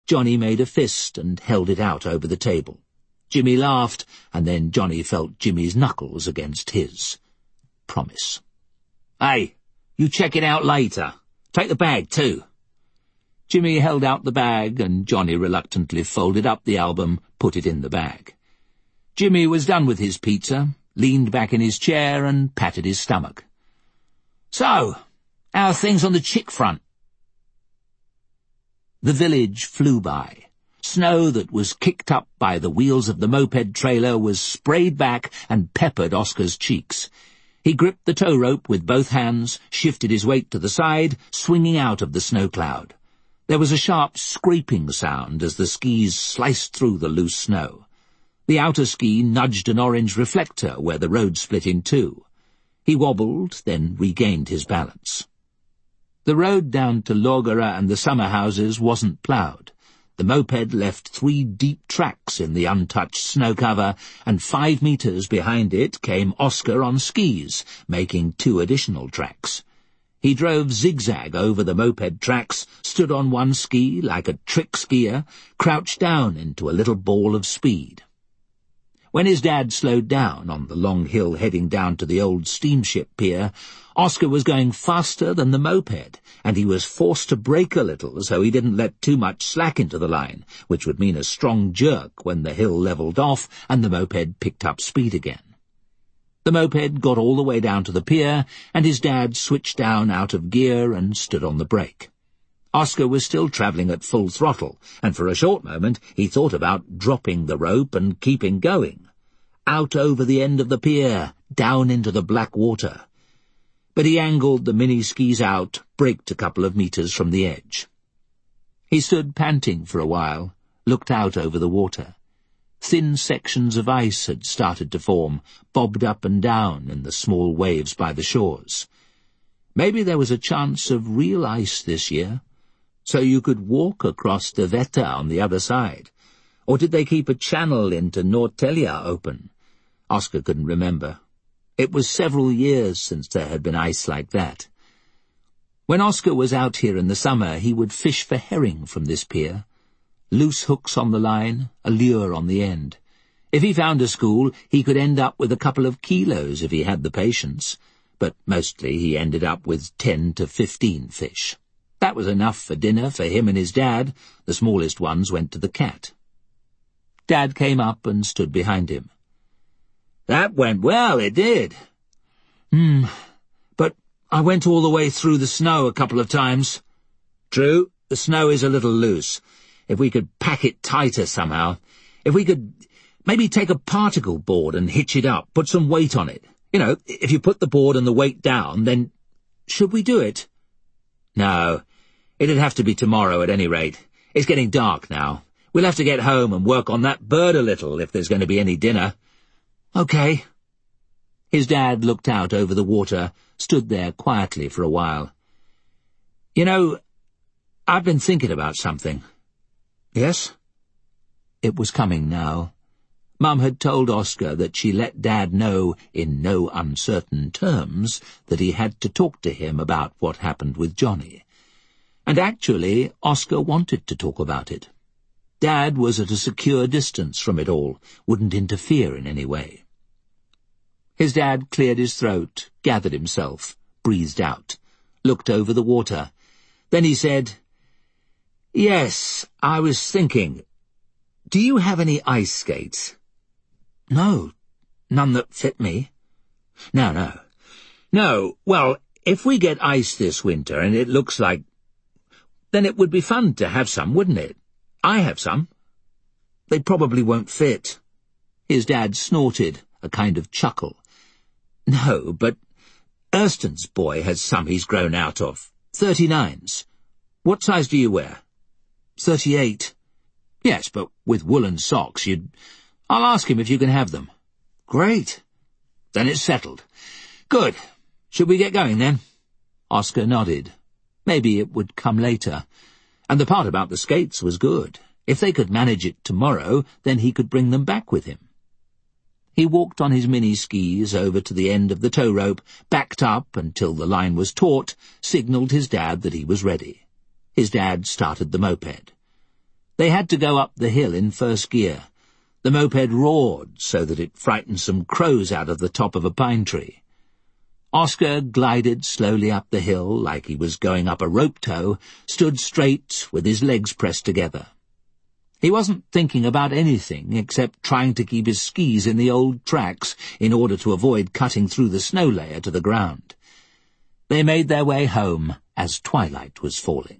Johnny made a fist and held it out over the table. Jimmy laughed, and then Johnny felt Jimmy's knuckles against his. Promise. "Hey, you check it out later. Take the bag, too." Jimmy held out the bag, and Johnny reluctantly folded up the album, put it in the bag. Jimmy was done with his pizza, leaned back in his chair, and patted his stomach. "So, how are things on the chick front?" The village flew by. Snow that was kicked up by the wheels of the moped trailer was sprayed back and peppered Oscar's cheeks. He gripped the tow rope with both hands, shifted his weight to the side, swinging out of the snow cloud. There was a sharp scraping sound as the skis sliced through the loose snow. The outer ski nudged an orange reflector where the road split in two. He wobbled, then regained his balance. The road down to Logara and the summer houses wasn't ploughed. The moped left 3 deep tracks in the untouched snow cover, and 5 meters behind it came Oscar on skis, making 2 additional tracks. He drove zigzag over the moped tracks, stood on one ski like a trick skier, crouched down into a little ball of speed. When his dad slowed down on the long hill heading down to the old steamship pier, Oscar was going faster than the moped, and he was forced to brake a little so he didn't let too much slack into the line, which would mean a strong jerk when the hill levelled off and the moped picked up speed again. The moped got all the way down to the pier, and his dad switched down out of gear and stood on the brake. Oscar was still travelling at full throttle, and for a short moment he thought about dropping the rope and keeping going. Out over the end of the pier, down into the black water. But he angled the mini-skis out, braked a couple of meters from the edge. He stood panting for a while, looked out over the water. Thin sections of ice had started to form, bobbed up and down in the small waves by the shores. Maybe there was a chance of real ice this year, so you could walk across the Veta on the other side. Or did they keep a channel into Norrtälje open? Oscar couldn't remember. It was several years since there had been ice like that. When Oscar was out here in the summer, he would fish for herring from this pier. Loose hooks on the line, a lure on the end. If he found a school, he could end up with a couple of kilos if he had the patience, but mostly he ended up with 10 to 15 fish. That was enough for dinner for him and his dad. The smallest ones went to the cat. Dad came up and stood behind him. "That went well, it did." But I went all the way through the snow a couple of times." "True, the snow is a little loose. If we could pack it tighter somehow. If we could maybe take a particle board and hitch it up, put some weight on it. You know, if you put the board and the weight down, then—" "Should we do it?" "No, it'd have to be tomorrow at any rate. It's getting dark now. We'll have to get home and work on that bird a little if there's going to be any dinner." "Okay." His dad looked out over the water, stood there quietly for a while. "You know, I've been thinking about something." "Yes?" It was coming now. Mum had told Oscar that she let Dad know in no uncertain terms that he had to talk to him about what happened with Johnny. And actually, Oscar wanted to talk about it. Dad was at a secure distance from it all, wouldn't interfere in any way. His dad cleared his throat, gathered himself, breathed out, looked over the water. Then he said, "Yes, I was thinking. Do you have any ice skates?" "No, none that fit me." No. Well, if we get ice this winter and it looks like... then it would be fun to have some, wouldn't it? I have some." "They probably won't fit." His dad snorted, a kind of chuckle. "No, but Erston's boy has some he's grown out of. 39s. What size do you wear?" 38. "Yes, but with woolen socks I'll ask him if you can have them." "Great." "Then it's settled." "Good. Should we get going, then?" Oscar nodded. Maybe it would come later. And the part about the skates was good. If they could manage it tomorrow, then he could bring them back with him. He walked on his mini-skis over to the end of the tow rope, backed up until the line was taut, signalled his dad that he was ready. His dad started the moped. They had to go up the hill in first gear. The moped roared so that it frightened some crows out of the top of a pine tree. Oscar glided slowly up the hill like he was going up a rope tow, stood straight with his legs pressed together. He wasn't thinking about anything except trying to keep his skis in the old tracks in order to avoid cutting through the snow layer to the ground. They made their way home as twilight was falling.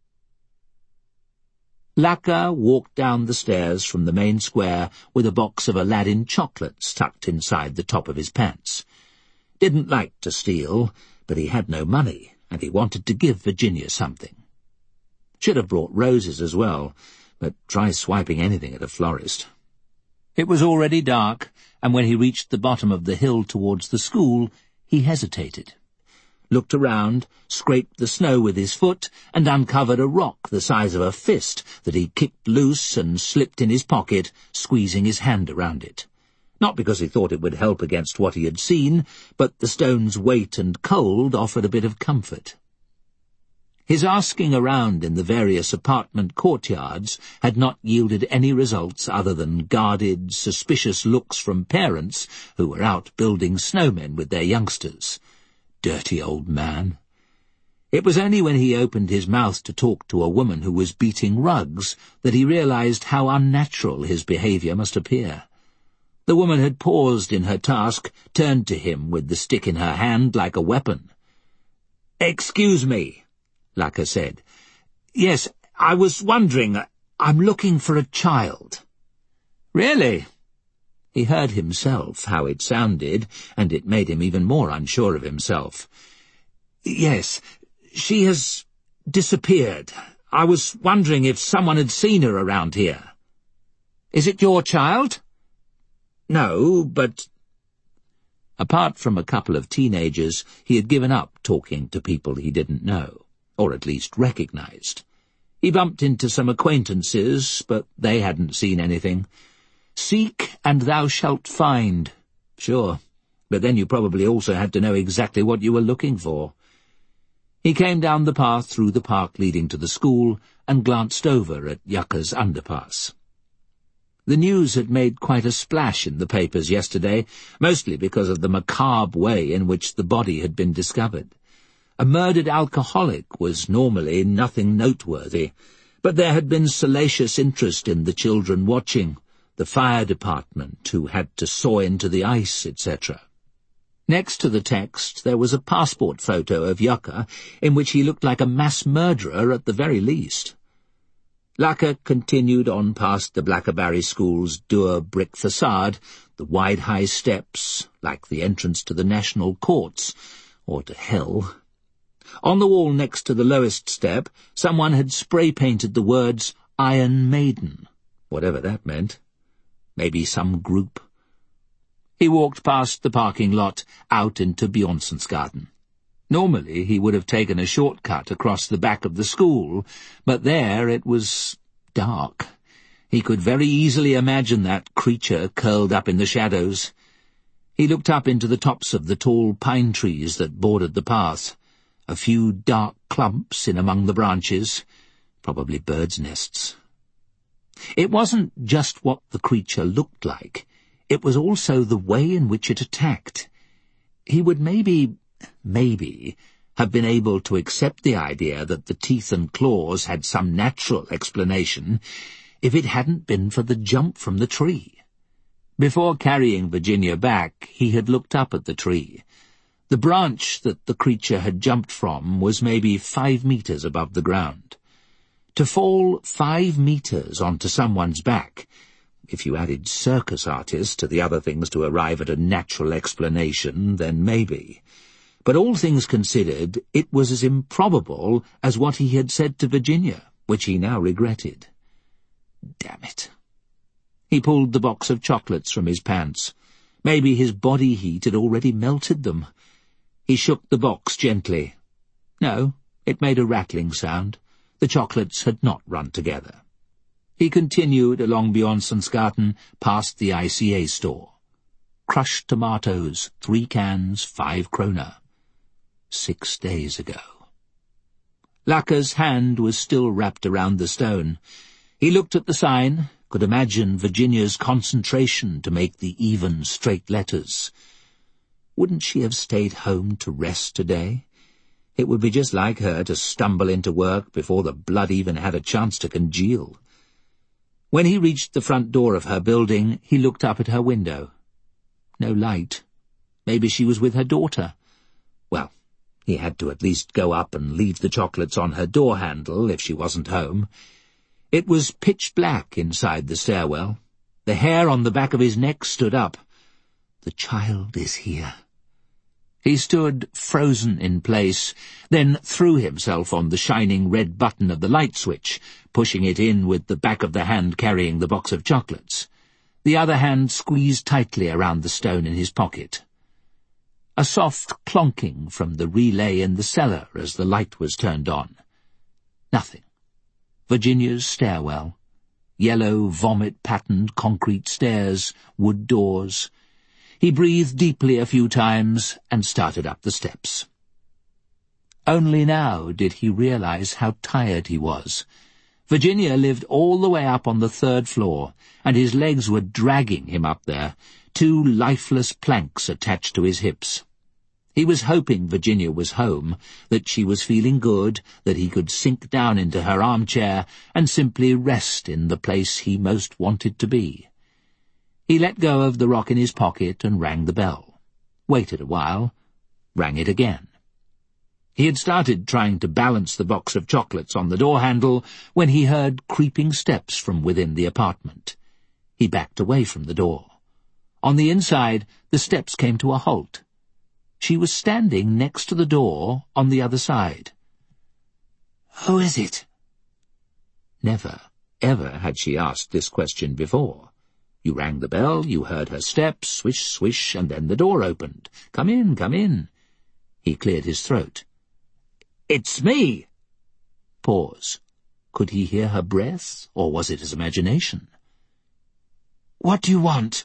Laka walked down the stairs from the main square with a box of Aladdin chocolates tucked inside the top of his pants. Didn't like to steal, but he had no money, and he wanted to give Virginia something. Should have brought roses as well, but try swiping anything at a florist. It was already dark, and when he reached the bottom of the hill towards the school, he hesitated. Looked around, scraped the snow with his foot, and uncovered a rock the size of a fist that he kicked loose and slipped in his pocket, squeezing his hand around it. Not because he thought it would help against what he had seen, but the stone's weight and cold offered a bit of comfort. His asking around in the various apartment courtyards had not yielded any results other than guarded, suspicious looks from parents who were out building snowmen with their youngsters. Dirty old man. It was only when he opened his mouth to talk to a woman who was beating rugs that he realized how unnatural his behavior must appear. The woman had paused in her task, turned to him with the stick in her hand like a weapon. "Excuse me," Laka said. "Yes, I was wondering. I'm looking for a child." "Really?" He heard himself how it sounded, and it made him even more unsure of himself. "Yes, she has disappeared. I was wondering if someone had seen her around here." "Is it your child?" "No, but—" Apart from a couple of teenagers, he had given up talking to people he didn't know, or at least recognized. He bumped into some acquaintances, but they hadn't seen anything. Seek and thou shalt find. Sure, but then you probably also had to know exactly what you were looking for. He came down the path through the park leading to the school and glanced over at Yucca's underpass. The news had made quite a splash in the papers yesterday, mostly because of the macabre way in which the body had been discovered. A murdered alcoholic was normally nothing noteworthy, but there had been salacious interest in the children watching, the fire department who had to saw into the ice, etc. Next to the text there was a passport photo of Yucca in which he looked like a mass murderer at the very least. Laka continued on past the Blackabarry School's dour brick facade, the wide high steps, like the entrance to the National Courts, or to hell. On the wall next to the lowest step, someone had spray-painted the words Iron Maiden, whatever that meant. Maybe some group. He walked past the parking lot, out into Bjornsonsgaden. Normally he would have taken a shortcut across the back of the school, but there it was dark. He could very easily imagine that creature curled up in the shadows. He looked up into the tops of the tall pine trees that bordered the path. A few dark clumps in among the branches, probably birds' nests. It wasn't just what the creature looked like, it was also the way in which it attacked. He would maybe have been able to accept the idea that the teeth and claws had some natural explanation if it hadn't been for the jump from the tree. Before carrying Virginia back, he had looked up at the tree. The branch that the creature had jumped from was maybe 5 meters above the ground. To fall 5 meters onto someone's back, if you added circus artists to the other things to arrive at a natural explanation, then maybe. But all things considered, it was as improbable as what he had said to Virginia, which he now regretted. Damn it. He pulled the box of chocolates from his pants. Maybe his body heat had already melted them. He shook the box gently. No, it made a rattling sound. The chocolates had not run together. He continued along Bjornsonsgaden past the ICA store. Crushed tomatoes, 3 cans, 5 kroner. 6 days ago. Laka's hand was still wrapped around the stone. He looked at the sign, could imagine Virginia's concentration to make the even, straight letters. Wouldn't she have stayed home to rest today? It would be just like her to stumble into work before the blood even had a chance to congeal. When he reached the front door of her building, he looked up at her window. No light. Maybe she was with her daughter. Well, he had to at least go up and leave the chocolates on her door handle if she wasn't home. It was pitch black inside the stairwell. The hair on the back of his neck stood up. The child is here. He stood frozen in place, then threw himself on the shining red button of the light switch, pushing it in with the back of the hand carrying the box of chocolates. The other hand squeezed tightly around the stone in his pocket. A soft clonking from the relay in the cellar as the light was turned on. Nothing. Virginia's stairwell. Yellow, vomit-patterned concrete stairs, wood doors. He breathed deeply a few times and started up the steps. Only now did he realize how tired he was. Virginia lived all the way up on the 3rd floor, and his legs were dragging him up there, 2 lifeless planks attached to his hips. He was hoping Virginia was home, that she was feeling good, that he could sink down into her armchair and simply rest in the place he most wanted to be. He let go of the rock in his pocket and rang the bell. Waited a while, rang it again. He had started trying to balance the box of chocolates on the door handle when he heard creeping steps from within the apartment. He backed away from the door. On the inside, the steps came to a halt. She was standing next to the door on the other side. "Who is it?" Never, ever had she asked this question before. You rang the bell, you heard her step, swish, swish, and then the door opened. "Come in, come in." He cleared his throat. "It's me." Pause. Could he hear her breath, or was it his imagination? "What do you want?"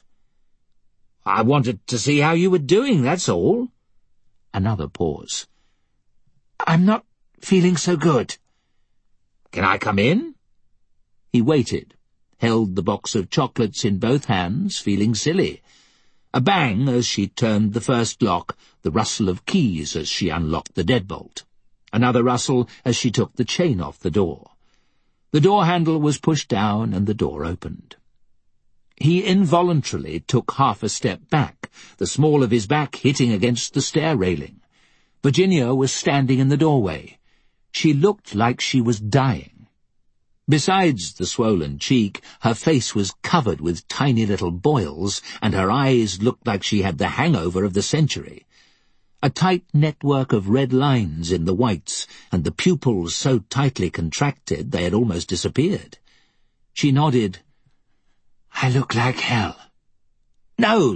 "I wanted to see how you were doing, that's all." Another pause. "I'm not feeling so good." "Can I come in?" He waited, held the box of chocolates in both hands, feeling silly. A bang as she turned the first lock, the rustle of keys as she unlocked the deadbolt. Another rustle as she took the chain off the door. The door handle was pushed down and the door opened. He involuntarily took half a step back, the small of his back hitting against the stair railing. Virginia was standing in the doorway. She looked like she was dying. Besides the swollen cheek, her face was covered with tiny little boils, and her eyes looked like she had the hangover of the century. A tight network of red lines in the whites, and the pupils so tightly contracted they had almost disappeared. She nodded. "I look like hell." No,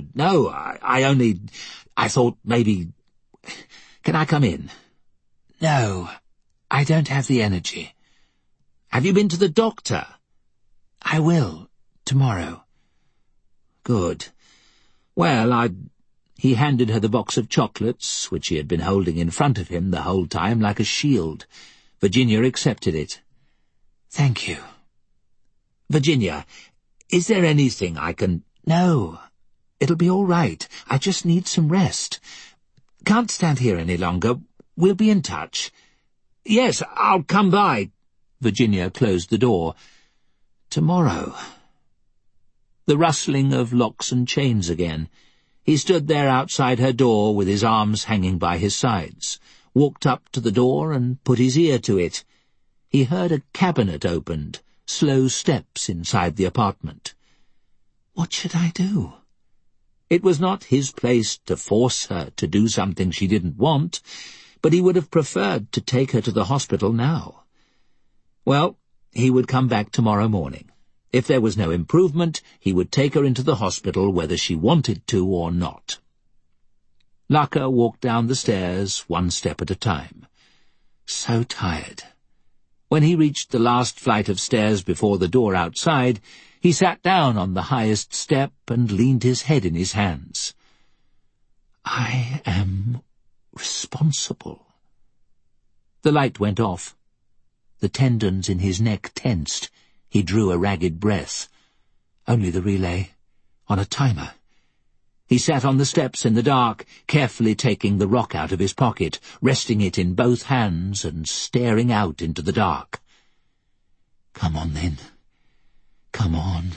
I thought maybe... Can I come in?" "No, I don't have the energy." "Have you been to the doctor?" "I will, tomorrow." "Good. Well, He handed her the box of chocolates, which he had been holding in front of him the whole time like a shield. Virginia accepted it. "Thank you." "Virginia, is there anything I can—" "No, it'll be all right. I just need some rest. Can't stand here any longer. We'll be in touch." "Yes, I'll come by." Virginia closed the door. "Tomorrow." The rustling of locks and chains again. He stood there outside her door with his arms hanging by his sides, walked up to the door and put his ear to it. He heard a cabinet opened, slow steps inside the apartment. What should I do? It was not his place to force her to do something she didn't want, but he would have preferred to take her to the hospital now. Well, he would come back tomorrow morning. If there was no improvement, he would take her into the hospital whether she wanted to or not. Laka walked down the stairs, one step at a time. So tired. When he reached the last flight of stairs before the door outside, he sat down on the highest step and leaned his head in his hands. I am responsible. The light went off. The tendons in his neck tensed. He drew a ragged breath. Only the relay, on a timer. He sat on the steps in the dark, carefully taking the rock out of his pocket, resting it in both hands and staring out into the dark. Come on, then. Come on.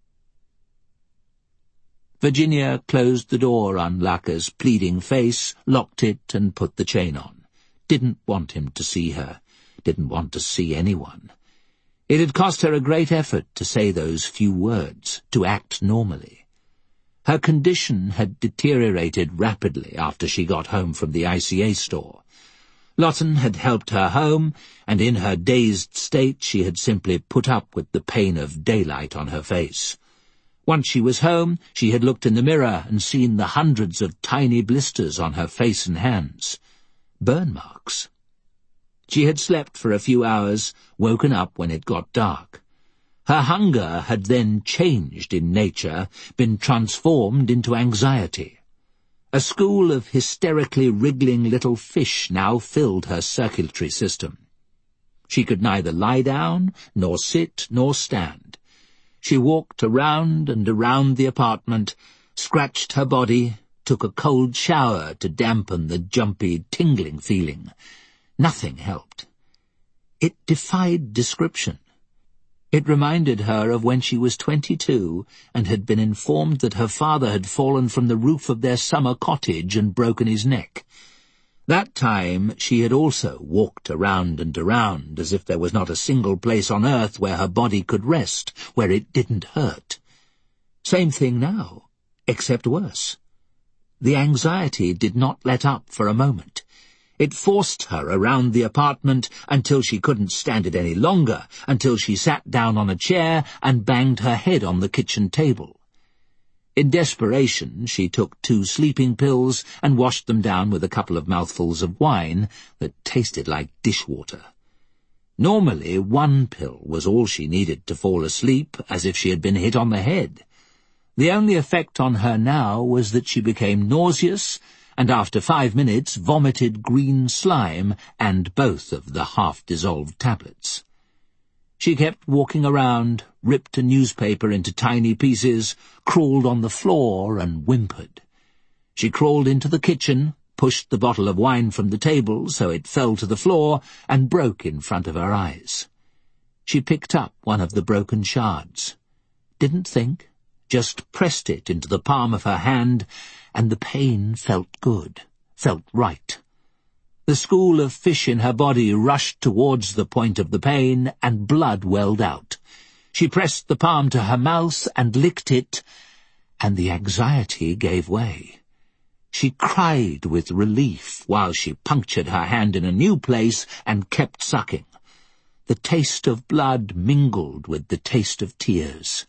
Virginia closed the door on Lacker's pleading face, locked it, and put the chain on. Didn't want him to see her. Didn't want to see anyone. It had cost her a great effort to say those few words, to act normally. Her condition had deteriorated rapidly after she got home from the ICA store. Lawton had helped her home, and in her dazed state she had simply put up with the pain of daylight on her face. Once she was home, she had looked in the mirror and seen the hundreds of tiny blisters on her face and hands. Burn marks. She had slept for a few hours, woken up when it got dark. Her hunger had then changed in nature, been transformed into anxiety. A school of hysterically wriggling little fish now filled her circulatory system. She could neither lie down, nor sit, nor stand. She walked around and around the apartment, scratched her body, took a cold shower to dampen the jumpy, tingling feeling. Nothing helped. It defied description. It reminded her of when she was 22 and had been informed that her father had fallen from the roof of their summer cottage and broken his neck. That time she had also walked around and around as if there was not a single place on earth where her body could rest, where it didn't hurt. Same thing now, except worse. The anxiety did not let up for a moment. It forced her around the apartment until she couldn't stand it any longer, until she sat down on a chair and banged her head on the kitchen table. In desperation, she took 2 sleeping pills and washed them down with a couple of mouthfuls of wine that tasted like dishwater. Normally, 1 pill was all she needed to fall asleep, as if she had been hit on the head. The only effect on her now was that she became nauseous, and after 5 minutes vomited green slime and both of the half-dissolved tablets. She kept walking around, ripped a newspaper into tiny pieces, crawled on the floor and whimpered. She crawled into the kitchen, pushed the bottle of wine from the table so it fell to the floor and broke in front of her eyes. She picked up one of the broken shards. Didn't think, just pressed it into the palm of her hand, and the pain felt good, felt right. The school of fish in her body rushed towards the point of the pain, and blood welled out. She pressed the palm to her mouth and licked it, and the anxiety gave way. She cried with relief while she punctured her hand in a new place and kept sucking. The taste of blood mingled with the taste of tears.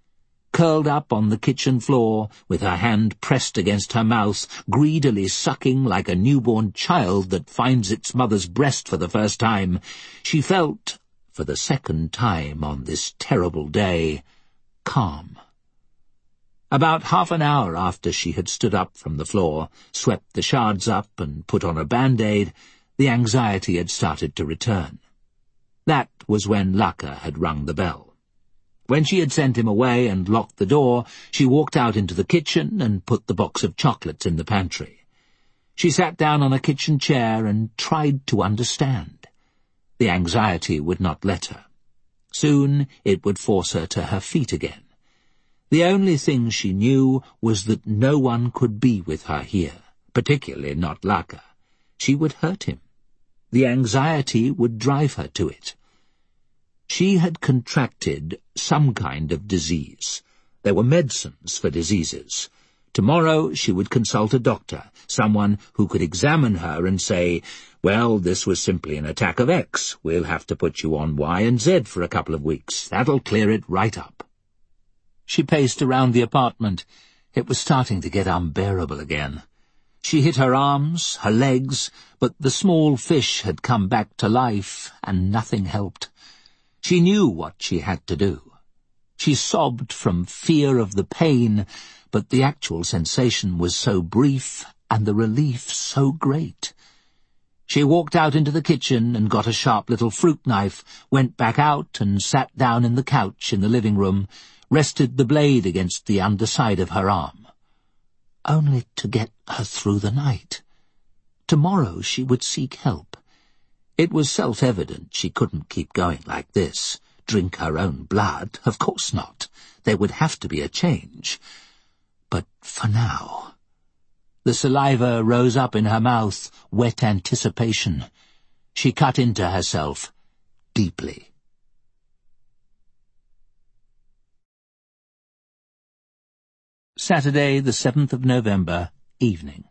Curled up on the kitchen floor, with her hand pressed against her mouth, greedily sucking like a newborn child that finds its mother's breast for the first time, she felt, for the second time on this terrible day, calm. About half an hour after she had stood up from the floor, swept the shards up and put on a Band-Aid, the anxiety had started to return. That was when Lacker had rung the bell. When she had sent him away and locked the door, she walked out into the kitchen and put the box of chocolates in the pantry. She sat down on a kitchen chair and tried to understand. The anxiety would not let her. Soon it would force her to her feet again. The only thing she knew was that no one could be with her here, particularly not Lacker. She would hurt him. The anxiety would drive her to it. She had contracted some kind of disease. There were medicines for diseases. Tomorrow she would consult a doctor, someone who could examine her and say, "Well, this was simply an attack of X. We'll have to put you on Y and Z for a couple of weeks. That'll clear it right up." She paced around the apartment. It was starting to get unbearable again. She hit her arms, her legs, but the small fish had come back to life, and nothing helped. She knew what she had to do. She sobbed from fear of the pain, but the actual sensation was so brief and the relief so great. She walked out into the kitchen and got a sharp little fruit knife, went back out and sat down in the couch in the living room, rested the blade against the underside of her arm. Only to get her through the night. Tomorrow she would seek help. It was self-evident she couldn't keep going like this. Drink her own blood? Of course not. There would have to be a change. But for now... The saliva rose up in her mouth, wet anticipation. She cut into herself deeply. Saturday, the 7th of November, evening.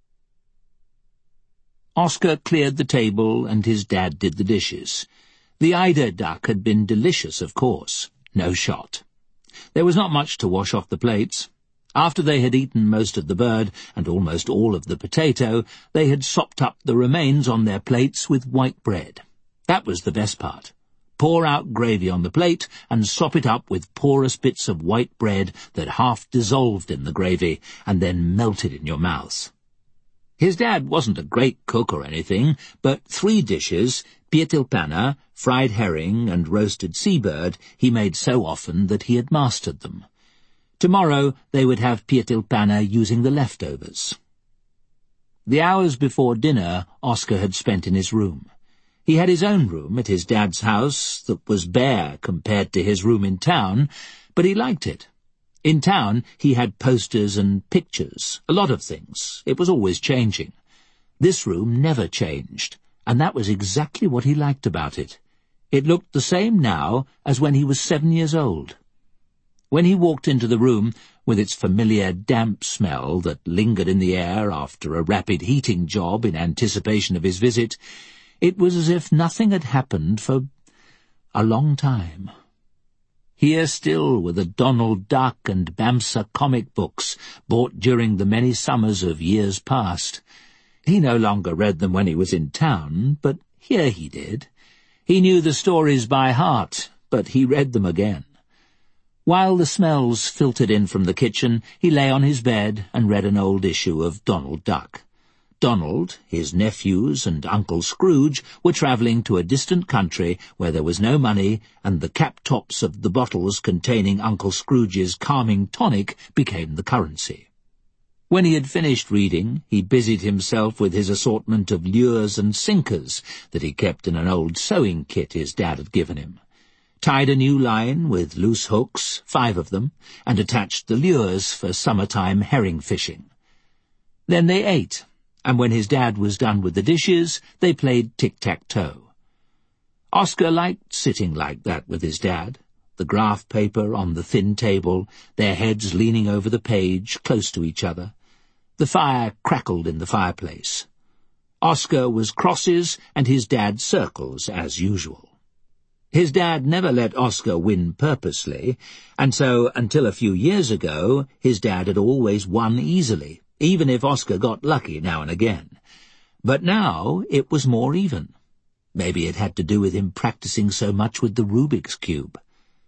Oscar cleared the table and his dad did the dishes. The eider duck had been delicious, of course. No shot. There was not much to wash off the plates. After they had eaten most of the bird and almost all of the potato, they had sopped up the remains on their plates with white bread. That was the best part. Pour out gravy on the plate and sop it up with porous bits of white bread that half dissolved in the gravy and then melted in your mouth. His dad wasn't a great cook or anything, but 3 dishes, pietilpanna, fried herring and roasted seabird, he made so often that he had mastered them. Tomorrow they would have pietilpanna using the leftovers. The hours before dinner Oscar had spent in his room. He had his own room at his dad's house that was bare compared to his room in town, but he liked it. In town he had posters and pictures, a lot of things. It was always changing. This room never changed, and that was exactly what he liked about it. It looked the same now as when he was 7 years old. When he walked into the room, with its familiar damp smell that lingered in the air after a rapid heating job in anticipation of his visit, it was as if nothing had happened for a long time. Here still were the Donald Duck and Bamsa comic books, bought during the many summers of years past. He no longer read them when he was in town, but here he did. He knew the stories by heart, but he read them again. While the smells filtered in from the kitchen, he lay on his bed and read an old issue of Donald Duck. Donald, his nephews, and Uncle Scrooge were travelling to a distant country where there was no money, and the cap-tops of the bottles containing Uncle Scrooge's calming tonic became the currency. When he had finished reading, he busied himself with his assortment of lures and sinkers that he kept in an old sewing kit his dad had given him. Tied a new line with loose hooks, 5 of them, and attached the lures for summertime herring fishing. Then they ate, and when his dad was done with the dishes, they played tic-tac-toe. Oscar liked sitting like that with his dad, the graph paper on the thin table, their heads leaning over the page, close to each other. The fire crackled in the fireplace. Oscar was crosses and his dad circles, as usual. His dad never let Oscar win purposely, and so, until a few years ago, his dad had always won easily, even if Oscar got lucky now and again. But now it was more even. Maybe it had to do with him practicing so much with the Rubik's Cube.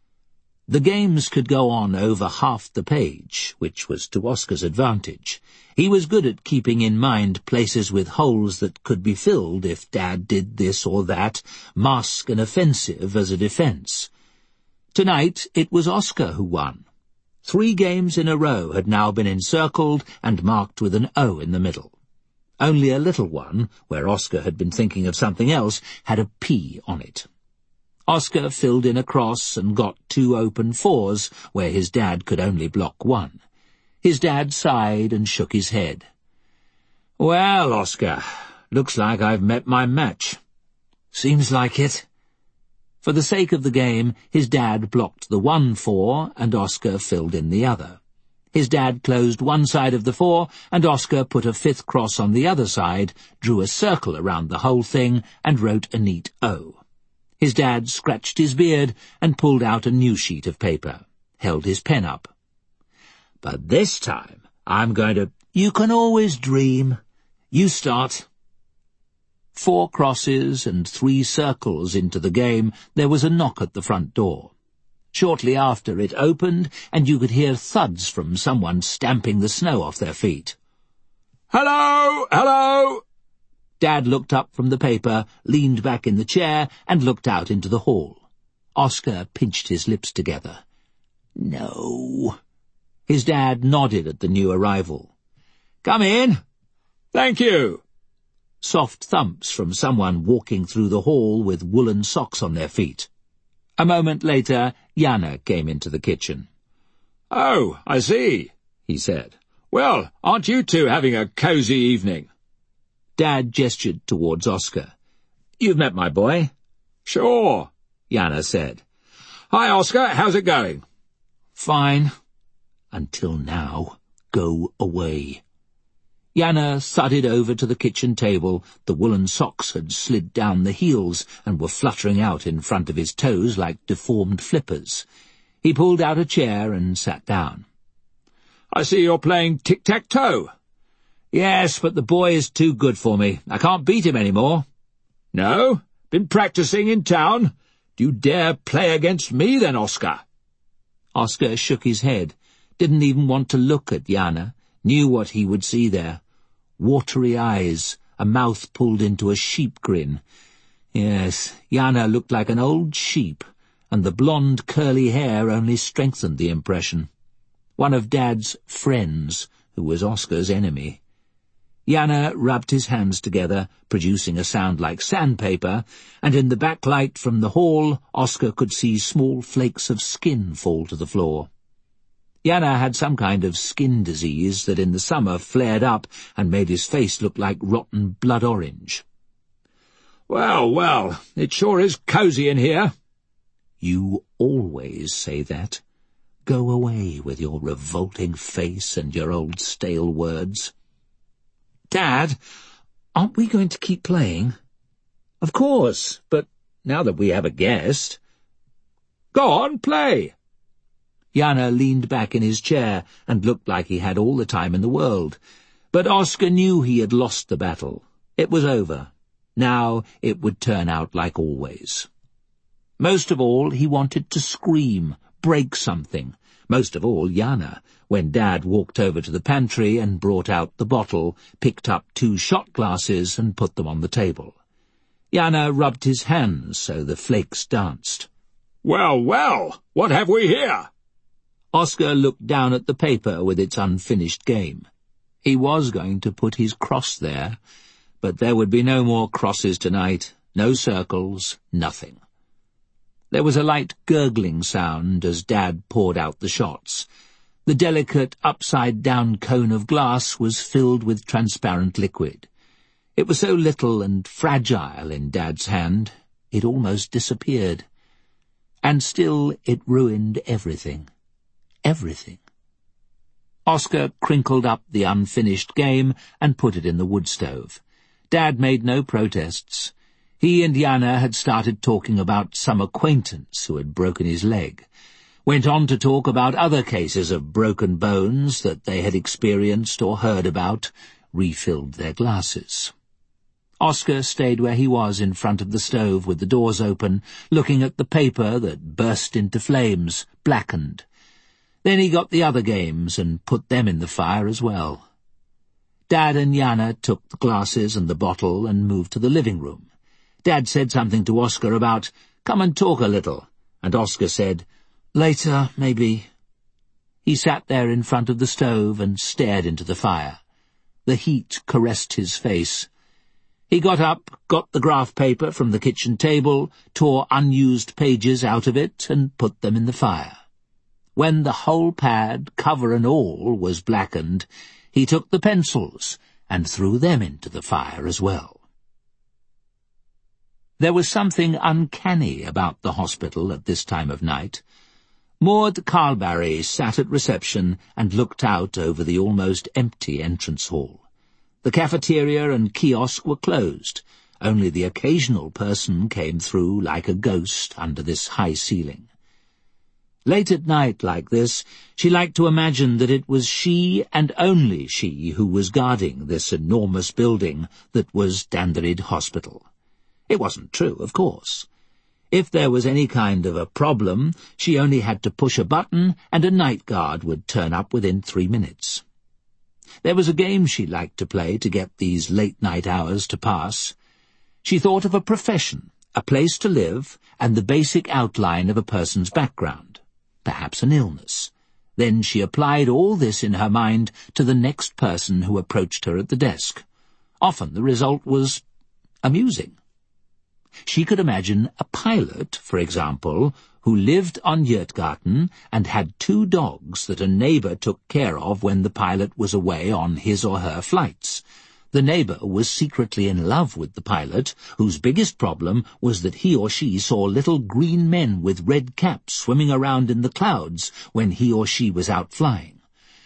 The games could go on over half the page, which was to Oscar's advantage. He was good at keeping in mind places with holes that could be filled if Dad did this or that, mask an offensive as a defence. Tonight it was Oscar who won. 3 games in a row had now been encircled and marked with an O in the middle. Only a little one, where Oscar had been thinking of something else, had a P on it. Oscar filled in a cross and got 2 open 4s where his dad could only block 1. His dad sighed and shook his head. "Well, Oscar, looks like I've met my match." "Seems like it." For the sake of the game, his dad blocked the 1 4 and Oscar filled in the other. His dad closed one side of the 4 and Oscar put a 5th cross on the other side, drew a circle around the whole thing and wrote a neat O. His dad scratched his beard and pulled out a new sheet of paper, held his pen up. "But this time I'm going to—" "You can always dream. You start." 4 crosses and 3 circles into the game, there was a knock at the front door. Shortly after, it opened, and you could hear thuds from someone stamping the snow off their feet. "Hello! Hello!" Dad looked up from the paper, leaned back in the chair, and looked out into the hall. Oscar pinched his lips together. "No." His dad nodded at the new arrival. "Come in." "Thank you." Soft thumps from someone walking through the hall with woolen socks on their feet. A moment later, Jana came into the kitchen. "Oh, I see," he said. "Well, aren't you two having a cosy evening?" Dad gestured towards Oscar. "You've met my boy?" "Sure," Jana said. "Hi, Oscar, how's it going?" "Fine. Until now. Go away." Jana thudded over to the kitchen table. The woolen socks had slid down the heels and were fluttering out in front of his toes like deformed flippers. He pulled out a chair and sat down. "I see you're playing tic-tac-toe." "Yes, but the boy is too good for me. I can't beat him any more." "No? Been practicing in town? Do you dare play against me then, Oscar?" Oscar shook his head, didn't even want to look at Jana, knew what he would see there. Watery eyes, a mouth pulled into a sheep grin. Yes, Jana looked like an old sheep, and the blonde curly hair only strengthened the impression. One of Dad's friends, who was Oscar's enemy. Jana rubbed his hands together, producing a sound like sandpaper, and in the backlight from the hall, Oscar could see small flakes of skin fall to the floor. Jana had some kind of skin disease that in the summer flared up and made his face look like rotten blood orange. "Well, well, it sure is cosy in here." "You always say that. Go away with your revolting face and your old stale words." "Dad, aren't we going to keep playing?" "Of course, but now that we have a guest—" "Go on, play." Jana leaned back in his chair and looked like he had all the time in the world. But Oscar knew he had lost the battle. It was over. Now it would turn out like always. Most of all, he wanted to scream, break something. Most of all, Jana, when Dad walked over to the pantry and brought out the bottle, picked up 2 shot glasses and put them on the table. Jana rubbed his hands so the flakes danced. "Well, well, what have we here?" Oscar looked down at the paper with its unfinished game. He was going to put his cross there, but there would be no more crosses tonight, no circles, nothing. There was a light gurgling sound as Dad poured out the shots. The delicate, upside-down cone of glass was filled with transparent liquid. It was so little and fragile in Dad's hand, it almost disappeared. And still it ruined everything. Everything. Oscar crinkled up the unfinished game and put it in the wood stove. Dad made no protests. He and Jana had started talking about some acquaintance who had broken his leg, went on to talk about other cases of broken bones that they had experienced or heard about, refilled their glasses. Oscar stayed where he was in front of the stove with the doors open, looking at the paper that burst into flames, blackened. Then he got the other games and put them in the fire as well. Dad and Jana took the glasses and the bottle and moved to the living room. Dad said something to Oscar about, "Come and talk a little," and Oscar said, "Later, maybe." He sat there in front of the stove and stared into the fire. The heat caressed his face. He got up, got the graph paper from the kitchen table, tore unused pages out of it, and put them in the fire. When the whole pad, cover and all, was blackened, he took the pencils and threw them into the fire as well. There was something uncanny about the hospital at this time of night. Maud Carlbarry sat at reception and looked out over the almost empty entrance hall. The cafeteria and kiosk were closed. Only the occasional person came through like a ghost under this high ceiling. Late at night like this, she liked to imagine that it was she and only she who was guarding this enormous building that was Danderyd Hospital. It wasn't true, of course. If there was any kind of a problem, she only had to push a button and a night guard would turn up within 3 minutes. There was a game she liked to play to get these late-night hours to pass. She thought of a profession, a place to live, and the basic outline of a person's background, perhaps an illness. Then she applied all this in her mind to the next person who approached her at the desk. Often the result was amusing. She could imagine a pilot, for example, who lived on Yurtgarten and had 2 dogs that a neighbour took care of when the pilot was away on his or her flights. The neighbour was secretly in love with the pilot, whose biggest problem was that he or she saw little green men with red caps swimming around in the clouds when he or she was out flying.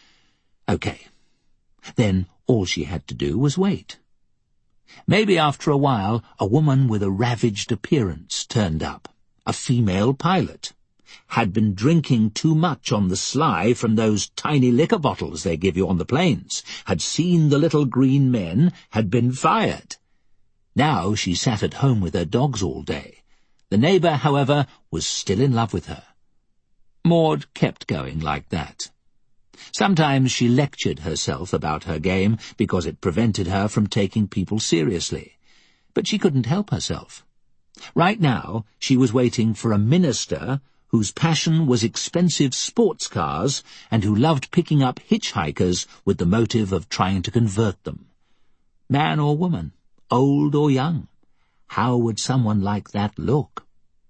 OK. Then all she had to do was wait. Maybe after a while a woman with a ravaged appearance turned up, a female pilot. Had been drinking too much on the sly from those tiny liquor bottles they give you on the planes, had seen the little green men, had been fired. Now she sat at home with her dogs all day. The neighbour, however, was still in love with her. Maud kept going like that. Sometimes she lectured herself about her game because it prevented her from taking people seriously. But she couldn't help herself. Right now she was waiting for a minister whose passion was expensive sports cars and who loved picking up hitchhikers with the motive of trying to convert them. Man or woman, old or young, how would someone like that look?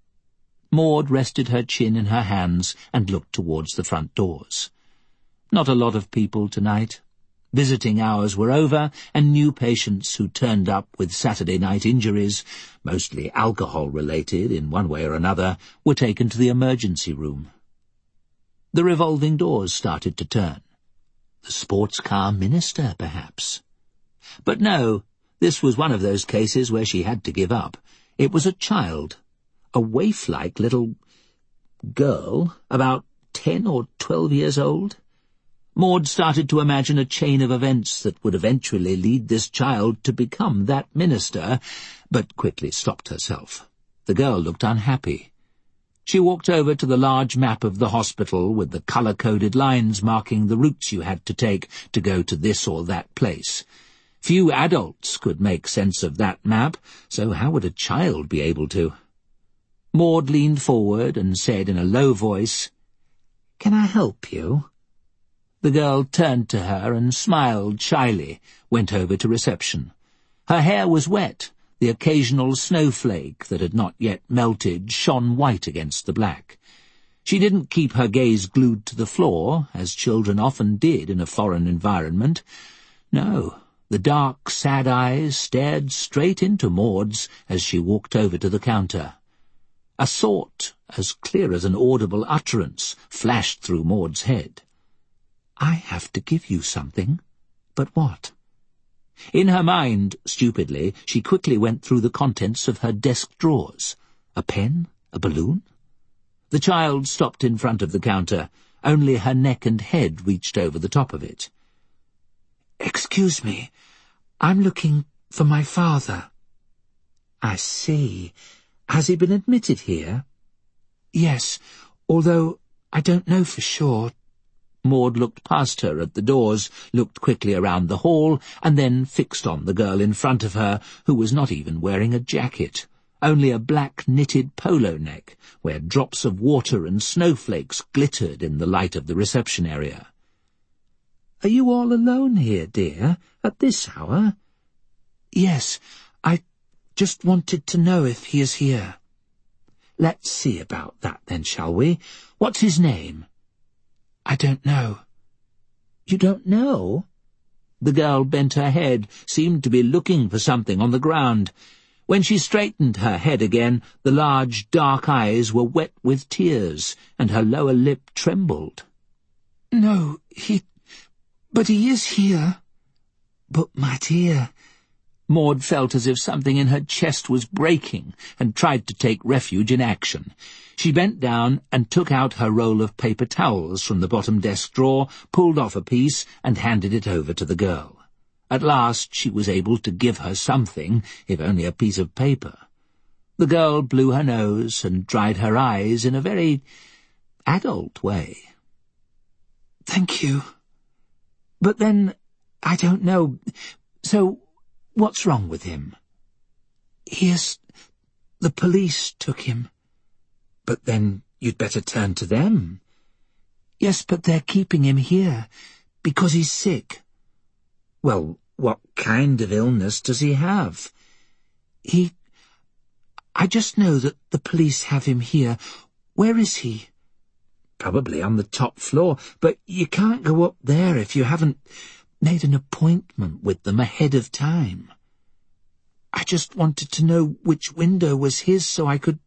Maud rested her chin in her hands and looked towards the front doors. Not a lot of people tonight. Visiting hours were over, and new patients who turned up with Saturday night injuries, mostly alcohol-related in one way or another, were taken to the emergency room. The revolving doors started to turn. The sports car minister, perhaps. But no, this was one of those cases where she had to give up. It was a child, a waif-like little girl, about 10 or 12 years old. Maud started to imagine a chain of events that would eventually lead this child to become that minister, but quickly stopped herself. The girl looked unhappy. She walked over to the large map of the hospital with the colour-coded lines marking the routes you had to take to go to this or that place. Few adults could make sense of that map, so how would a child be able to? Maud leaned forward and said in a low voice, "Can I help you?" The girl turned to her and smiled shyly, went over to reception. Her hair was wet. The occasional snowflake that had not yet melted shone white against the black. She didn't keep her gaze glued to the floor, as children often did in a foreign environment. No, the dark, sad eyes stared straight into Maud's as she walked over to the counter. A thought, as clear as an audible utterance, flashed through Maud's head. I have to give you something. But what? In her mind, stupidly, she quickly went through the contents of her desk drawers. A pen? A balloon? The child stopped in front of the counter. Only her neck and head reached over the top of it. Excuse me, I'm looking for my father. I see. Has he been admitted here? Yes, although I don't know for sure. Maud looked past her at the doors, looked quickly around the hall, and then fixed on the girl in front of her, who was not even wearing a jacket, only a black knitted polo neck, where drops of water and snowflakes glittered in the light of the reception area. Are you all alone here, dear, at this hour? Yes, I just wanted to know if he is here. Let's see about that then, shall we? What's his name? I don't know. You don't know? The girl bent her head, seemed to be looking for something on the ground. When she straightened her head again, the large, dark eyes were wet with tears, and her lower lip trembled. No, but he is here. But, my dear... Maud felt as if something in her chest was breaking and tried to take refuge in action. She bent down and took out her roll of paper towels from the bottom desk drawer, pulled off a piece, and handed it over to the girl. At last she was able to give her something, if only a piece of paper. The girl blew her nose and dried her eyes in a very adult way. Thank you. But then I don't know. So, what's wrong with him?" "Yes, the police took him." "But then you'd better turn to them." "Yes, but they're keeping him here, because he's sick." "Well, what kind of illness does he have?" I just know that the police have him here. Where is he?" "Probably on the top floor, but you can't go up there if you haven't made an appointment with them ahead of time." "I just wanted to know which window was his so I could...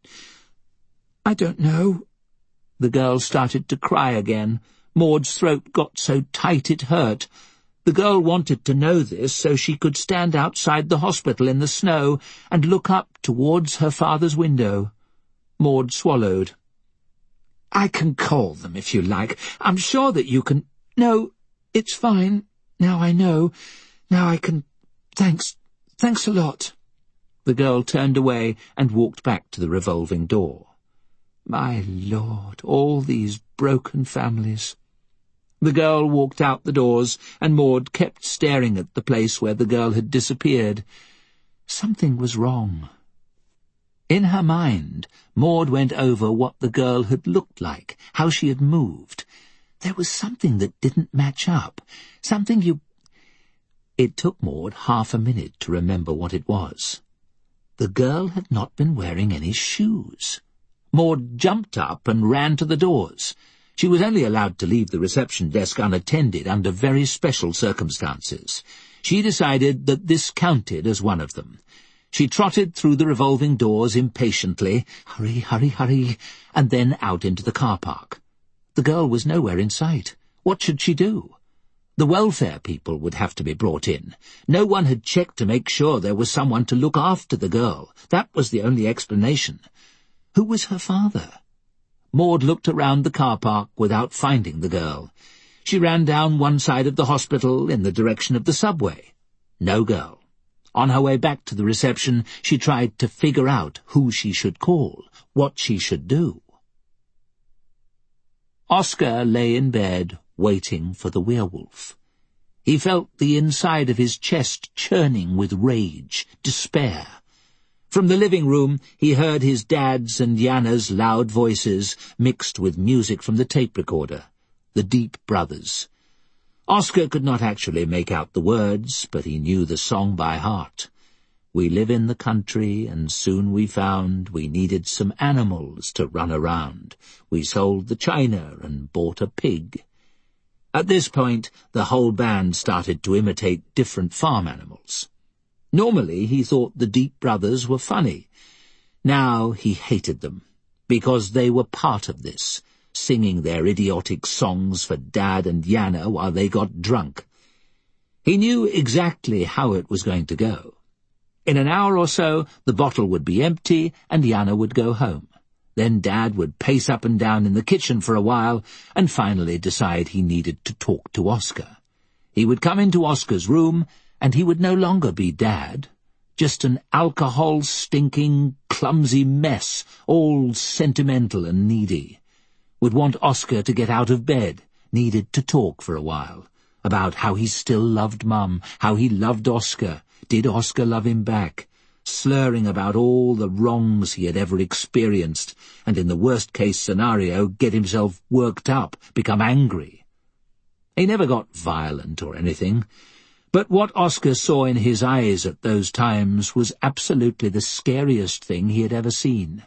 I don't know." The girl started to cry again. Maud's throat got so tight it hurt. The girl wanted to know this so she could stand outside the hospital in the snow and look up towards her father's window. Maud swallowed. "I can call them if you like. I'm sure that you can—" "No, it's fine. Now I know. Now I can... Thanks a lot." The girl turned away and walked back to the revolving door. My Lord, all these broken families. The girl walked out the doors, and Maud kept staring at the place where the girl had disappeared. Something was wrong. In her mind, Maud went over what the girl had looked like, how she had moved. There was something that didn't match up, something you... It took Maud half a minute to remember what it was. The girl had not been wearing any shoes. Maud jumped up and ran to the doors. She was only allowed to leave the reception desk unattended under very special circumstances. She decided that this counted as one of them. She trotted through the revolving doors impatiently, hurry, hurry, hurry, and then out into the car park. The girl was nowhere in sight. What should she do? The welfare people would have to be brought in. No one had checked to make sure there was someone to look after the girl. That was the only explanation. Who was her father? Maud looked around the car park without finding the girl. She ran down one side of the hospital in the direction of the subway. No girl. On her way back to the reception, she tried to figure out who she should call, what she should do. Oscar lay in bed, waiting for the werewolf. He felt the inside of his chest churning with rage, despair. From the living room, he heard his dad's and Yana's loud voices mixed with music from the tape recorder, the Deep Brothers. Oscar could not actually make out the words, but he knew the song by heart. We live in the country, and soon we found we needed some animals to run around. We sold the china and bought a pig. At this point, the whole band started to imitate different farm animals. Normally, he thought the Deep Brothers were funny. Now he hated them, because they were part of this, singing their idiotic songs for Dad and Yana while they got drunk. He knew exactly how it was going to go. In an hour or so, the bottle would be empty and Yana would go home. Then Dad would pace up and down in the kitchen for a while and finally decide he needed to talk to Oscar. He would come into Oscar's room, and he would no longer be Dad, just an alcohol-stinking, clumsy mess, all sentimental and needy. Would want Oscar to get out of bed, needed to talk for a while, about how he still loved Mum, how he loved Oscar, did Oscar love him back, slurring about all the wrongs he had ever experienced, and in the worst-case scenario get himself worked up, become angry. He never got violent or anything, but what Oscar saw in his eyes at those times was absolutely the scariest thing he had ever seen.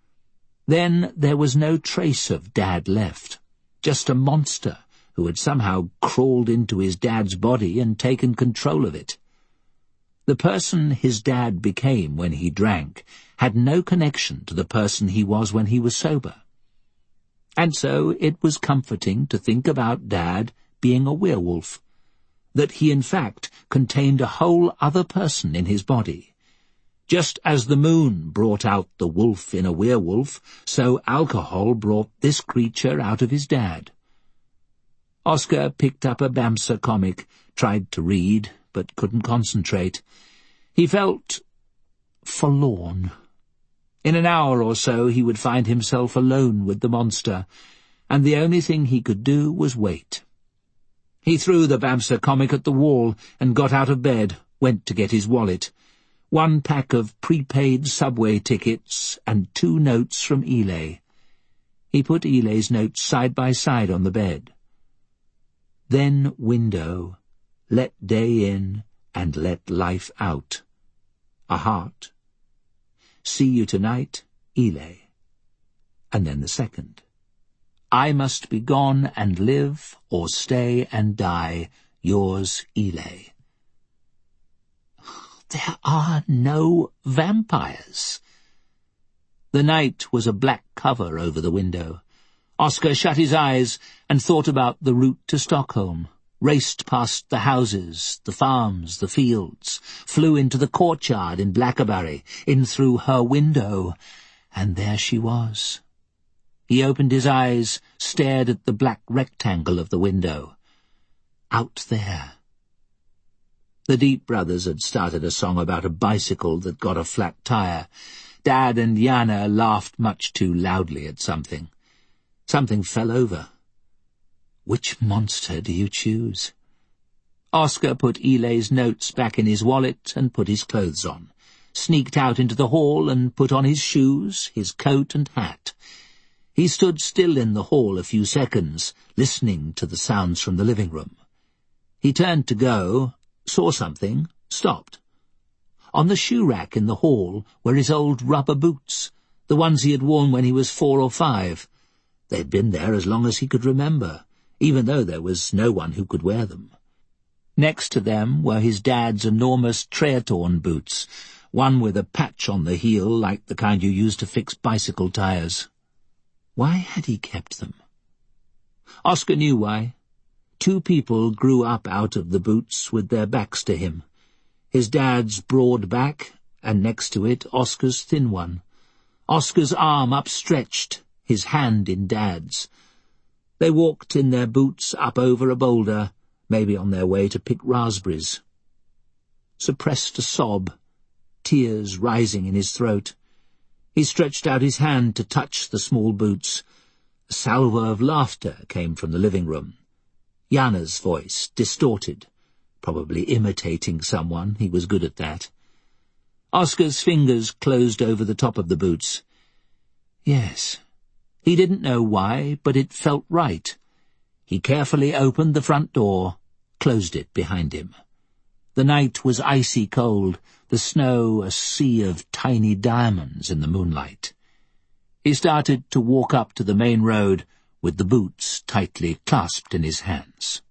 Then there was no trace of Dad left, just a monster who had somehow crawled into his dad's body and taken control of it. The person his dad became when he drank had no connection to the person he was when he was sober. And so it was comforting to think about Dad being a werewolf, that he in fact contained a whole other person in his body. Just as the moon brought out the wolf in a werewolf, so alcohol brought this creature out of his dad. Oscar picked up a Bamsa comic, tried to read, but couldn't concentrate. He felt forlorn. In an hour or so he would find himself alone with the monster, and the only thing he could do was wait. He threw the Bamsa comic at the wall and got out of bed, went to get his wallet. 1 pack of prepaid subway tickets and 2 notes from Eli. He put Eli's notes side by side on the bed. Then window, let day in and let life out. A heart. See you tonight, Eli. And then the second. I must be gone and live, or stay and die, yours, Eli. There are no vampires. The night was a black cover over the window. Oscar shut his eyes and thought about the route to Stockholm, raced past the houses, the farms, the fields, flew into the courtyard in Blackerbury, in through her window, and there she was. He opened his eyes, stared at the black rectangle of the window. Out there. The Deep Brothers had started a song about a bicycle that got a flat tire. Dad and Jana laughed much too loudly at something. Something fell over. Which monster do you choose? Oscar put Eli's notes back in his wallet and put his clothes on, sneaked out into the hall and put on his shoes, his coat and hat. He stood still in the hall a few seconds, listening to the sounds from the living room. He turned to go, saw something, stopped. On the shoe rack in the hall were his old rubber boots, the ones he had worn when he was 4 or 5. They'd been there as long as he could remember, even though there was no one who could wear them. Next to them were his dad's enormous Treatorn boots, one with a patch on the heel like the kind you use to fix bicycle tires. Why had he kept them? Oscar knew why. 2 people grew up out of the boots with their backs to him. His dad's broad back, and next to it Oscar's thin one. Oscar's arm upstretched, his hand in Dad's. They walked in their boots up over a boulder, maybe on their way to pick raspberries. Suppressed a sob, tears rising in his throat. He stretched out his hand to touch the small boots. A salvo of laughter came from the living room. Jana's voice, distorted, probably imitating someone. He was good at that. Oscar's fingers closed over the top of the boots. Yes. He didn't know why, but it felt right. He carefully opened the front door, closed it behind him. The night was icy cold, the snow a sea of tiny diamonds in the moonlight. He started to walk up to the main road with the boots tightly clasped in his hands.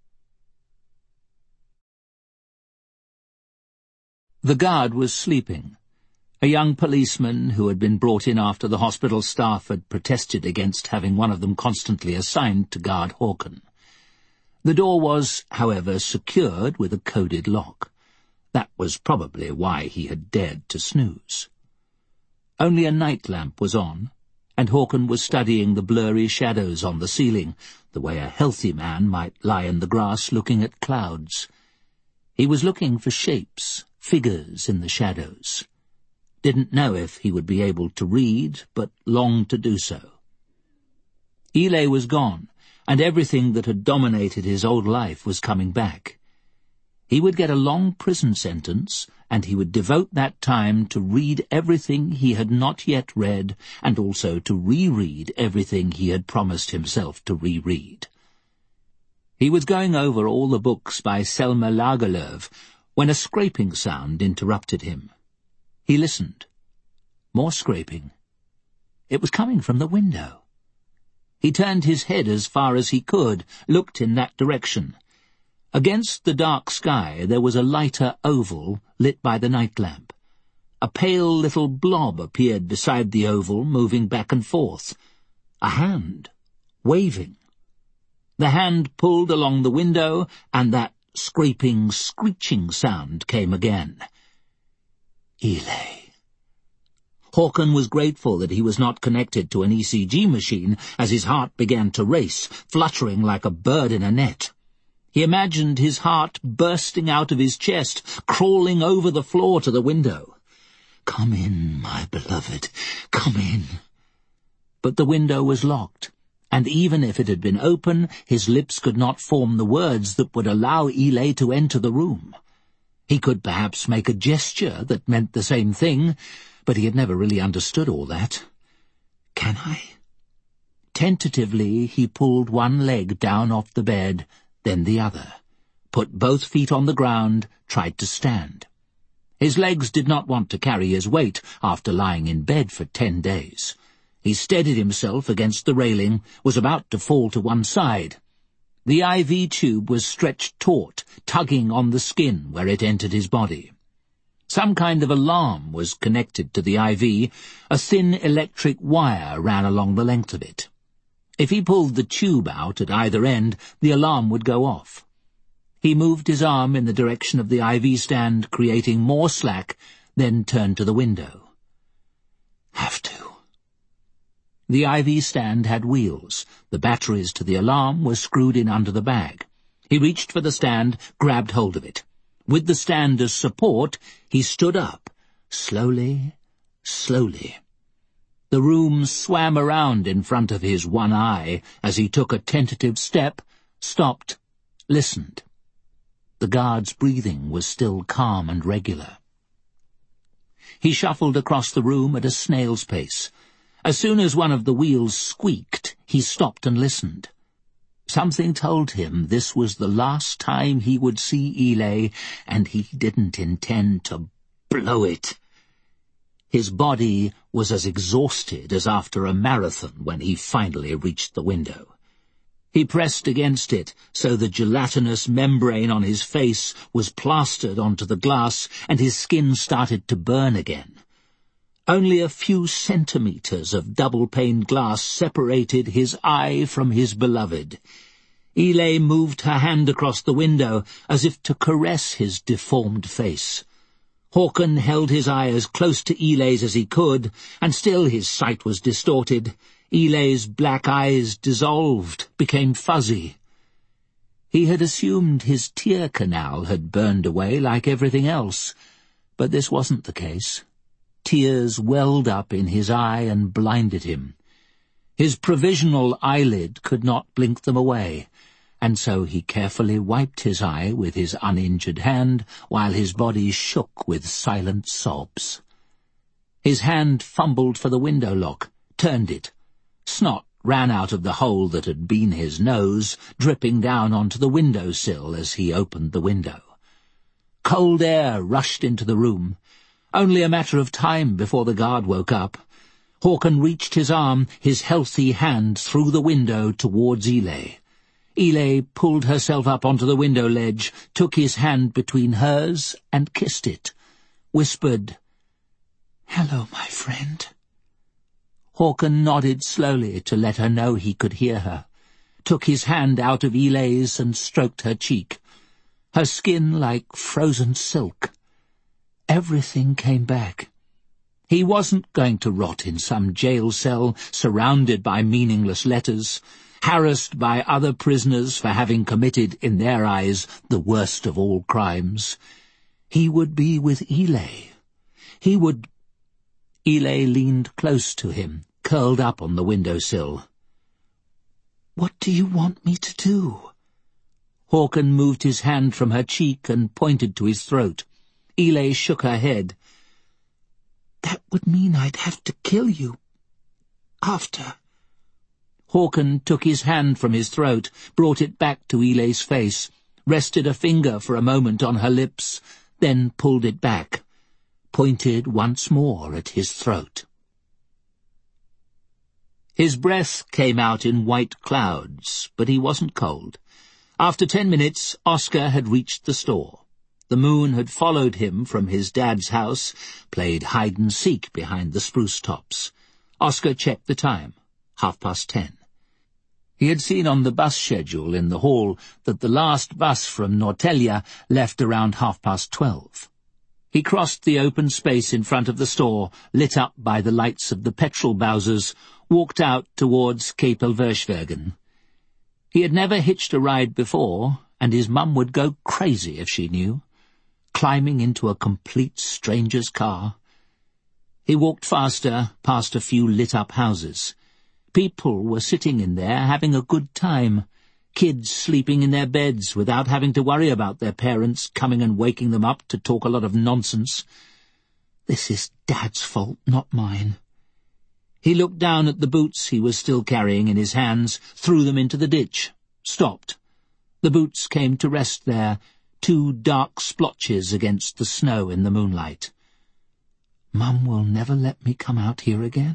The guard was sleeping. A young policeman who had been brought in after the hospital staff had protested against having one of them constantly assigned to guard Håkon. The door was, however, secured with a coded lock. That was probably why he had dared to snooze. Only a night lamp was on, and Håkon was studying the blurry shadows on the ceiling, the way a healthy man might lie in the grass looking at clouds. He was looking for shapes, figures in the shadows. Didn't know if he would be able to read, but longed to do so. Eli was gone, and everything that had dominated his old life was coming back. He would get a long prison sentence, and he would devote that time to read everything he had not yet read, and also to reread everything he had promised himself to reread. He was going over all the books by Selma Lagerlöf when a scraping sound interrupted him. He listened. More scraping. It was coming from the window. He turned his head as far as he could, looked in that direction. Against the dark sky there was a lighter oval lit by the night lamp. A pale little blob appeared beside the oval, moving back and forth. A hand, waving. The hand pulled along the window, and that scraping, screeching sound came again. Eli. Håkon was grateful that he was not connected to an ECG machine as his heart began to race, fluttering like a bird in a net. He imagined his heart bursting out of his chest, crawling over the floor to the window. "Come in, my beloved, come in." But the window was locked, and even if it had been open, his lips could not form the words that would allow Ile to enter the room. He could perhaps make a gesture that meant the same thing, but he had never really understood all that. "Can I?" Tentatively, he pulled one leg down off the bed, then the other, put both feet on the ground, tried to stand. His legs did not want to carry his weight after lying in bed for 10 days. He steadied himself against the railing, was about to fall to one side. The IV tube was stretched taut, tugging on the skin where it entered his body. Some kind of alarm was connected to the IV. A thin electric wire ran along the length of it. If he pulled the tube out at either end, the alarm would go off. He moved his arm in the direction of the IV stand, creating more slack, then turned to the window. Have to. The IV stand had wheels. The batteries to the alarm were screwed in under the bag. He reached for the stand, grabbed hold of it. With the stand as support, he stood up, slowly, slowly. The room swam around in front of his one eye as he took a tentative step, stopped, listened. The guard's breathing was still calm and regular. He shuffled across the room at a snail's pace. As soon as one of the wheels squeaked, he stopped and listened. Something told him this was the last time he would see Ile, and he didn't intend to blow it. His body was as exhausted as after a marathon when he finally reached the window. He pressed against it so the gelatinous membrane on his face was plastered onto the glass, and his skin started to burn again. Only a few centimeters of double-paned glass separated his eye from his beloved. Ile moved her hand across the window as if to caress his deformed face. Håkon held his eye as close to Ile's as he could, and still his sight was distorted. Ile's black eyes dissolved, became fuzzy. He had assumed his tear canal had burned away like everything else, but this wasn't the case. Tears welled up in his eye and blinded him. His provisional eyelid could not blink them away, and so he carefully wiped his eye with his uninjured hand while his body shook with silent sobs. His hand fumbled for the window lock, turned it. Snot ran out of the hole that had been his nose, dripping down onto the window-sill as he opened the window. Cold air rushed into the room. Only a matter of time before the guard woke up. Håkon reached his arm, his healthy hand, through the window towards Ile. Ile pulled herself up onto the window ledge, took his hand between hers and kissed it, whispered, "Hello, my friend." Håkon nodded slowly to let her know he could hear her, took his hand out of Ile's and stroked her cheek, her skin like frozen silk. Everything came back. He wasn't going to rot in some jail cell, surrounded by meaningless letters, harassed by other prisoners for having committed, in their eyes, the worst of all crimes. He would be with Ile. He would... Ile leaned close to him, curled up on the windowsill. "What do you want me to do?" Håkon moved his hand from her cheek and pointed to his throat. Ile shook her head. "That would mean I'd have to kill you. After." Håkon took his hand from his throat, brought it back to Ile's face, rested a finger for a moment on her lips, then pulled it back, pointed once more at his throat. His breath came out in white clouds, but he wasn't cold. After 10 minutes, Oscar had reached the store. The moon had followed him from his dad's house, played hide-and-seek behind the spruce tops. Oscar checked the time, 10:30. He had seen on the bus schedule in the hall that the last bus from Norrtälje left around 12:30. He crossed the open space in front of the store, lit up by the lights of the petrol Bowsers, walked out towards Kapellversvägen. He had never hitched a ride before, and his mum would go crazy if she knew. Climbing into a complete stranger's car. He walked faster, past a few lit-up houses. People were sitting in there having a good time. Kids sleeping in their beds without having to worry about their parents coming and waking them up to talk a lot of nonsense. This is Dad's fault, not mine. He looked down at the boots he was still carrying in his hands, threw them into the ditch, stopped. The boots came to rest there, 2 dark splotches against the snow in the moonlight. Mum will never let me come out here again.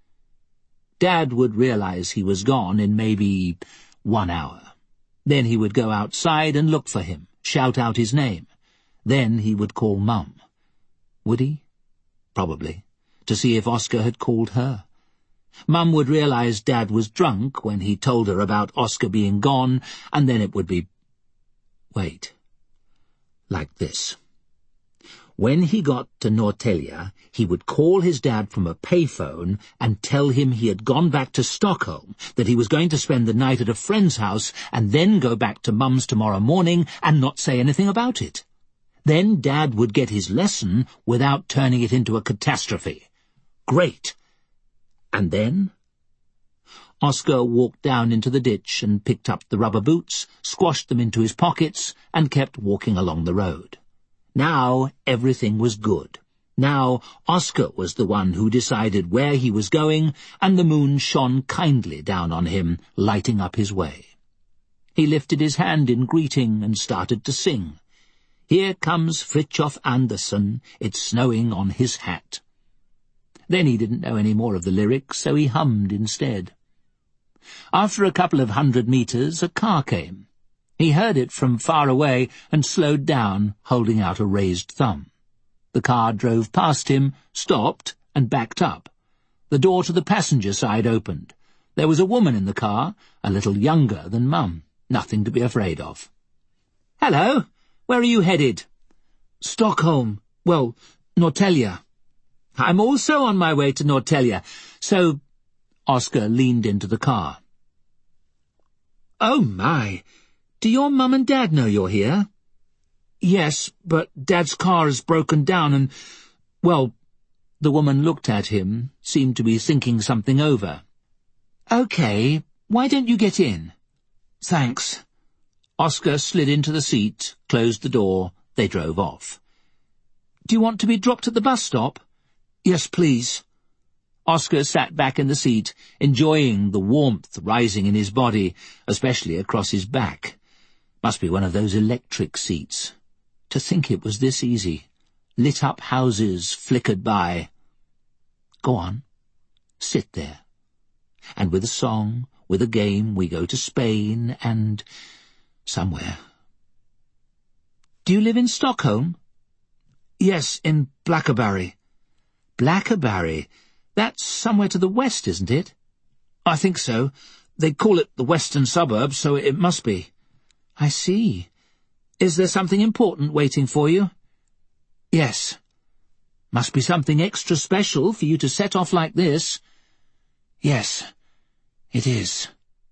Dad would realize he was gone in maybe 1 hour. Then he would go outside and look for him, shout out his name. Then he would call Mum. Would he? Probably, to see if Oscar had called her. Mum would realize Dad was drunk when he told her about Oscar being gone, and then it would be... Wait. Like this. When he got to Norrtälje, he would call his dad from a payphone and tell him he had gone back to Stockholm, that he was going to spend the night at a friend's house and then go back to Mum's tomorrow morning and not say anything about it. Then Dad would get his lesson without turning it into a catastrophe. Great. And then? Oscar walked down into the ditch and picked up the rubber boots, squashed them into his pockets, and kept walking along the road. Now everything was good. Now Oscar was the one who decided where he was going, and the moon shone kindly down on him, lighting up his way. He lifted his hand in greeting and started to sing. Here comes Fritjof Andersson, it's snowing on his hat. Then he didn't know any more of the lyrics, so he hummed instead. After a couple of 100 meters, a car came. He heard it from far away and slowed down, holding out a raised thumb. The car drove past him, stopped, and backed up. The door to the passenger side opened. There was a woman in the car, a little younger than Mum. Nothing to be afraid of. "Hello, where are you headed?" "Stockholm. Well, Norrtälje." "I'm also on my way to Norrtälje, so—" Oscar leaned into the car. "Oh, my! Do your Mum and Dad know you're here?" "Yes, but Dad's car has broken down and, well—" The woman looked at him, seemed to be thinking something over. "Okay, why don't you get in?" "Thanks." Oscar slid into the seat, closed the door. They drove off. "Do you want to be dropped at the bus stop?" "Yes, please." Oscar sat back in the seat, enjoying the warmth rising in his body, especially across his back. Must be one of those electric seats. To think it was this easy. Lit-up houses flickered by. Go on. Sit there. And with a song, with a game, we go to Spain and... somewhere. "Do you live in Stockholm?" "Yes, in Blackerberry." "Blackerberry? That's somewhere to the west, isn't it?" "I think so. They call it the western suburbs, so it must be." "I see. Is there something important waiting for you?" "Yes." "Must be something extra special for you to set off like this." "Yes, it is."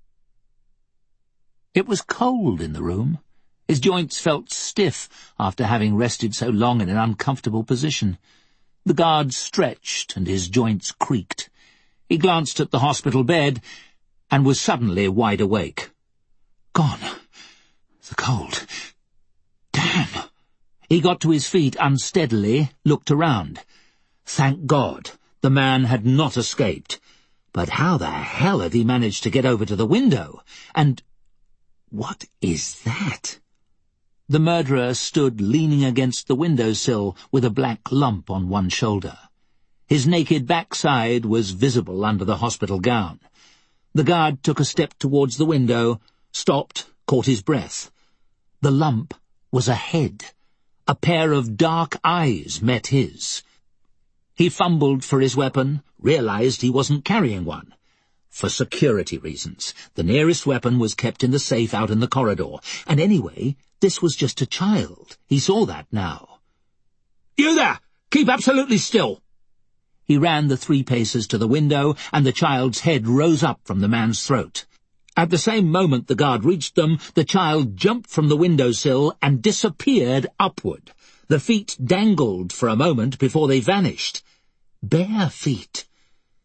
It was cold in the room. His joints felt stiff after having rested so long in an uncomfortable position. The guard stretched and his joints creaked. He glanced at the hospital bed and was suddenly wide awake. Gone. The cold. Damn! He got to his feet unsteadily, looked around. Thank God, the man had not escaped. But how the hell had he managed to get over to the window? And what is that? The murderer stood leaning against the windowsill with a black lump on one shoulder. His naked backside was visible under the hospital gown. The guard took a step towards the window, stopped, caught his breath. The lump was a head. A pair of dark eyes met his. He fumbled for his weapon, realized he wasn't carrying one. For security reasons, the nearest weapon was kept in the safe out in the corridor. And anyway, this was just a child. He saw that now. "You there! Keep absolutely still!" He ran the 3 paces to the window, and the child's head rose up from the man's throat. At the same moment the guard reached them, the child jumped from the windowsill and disappeared upward. The feet dangled for a moment before they vanished. Bare feet.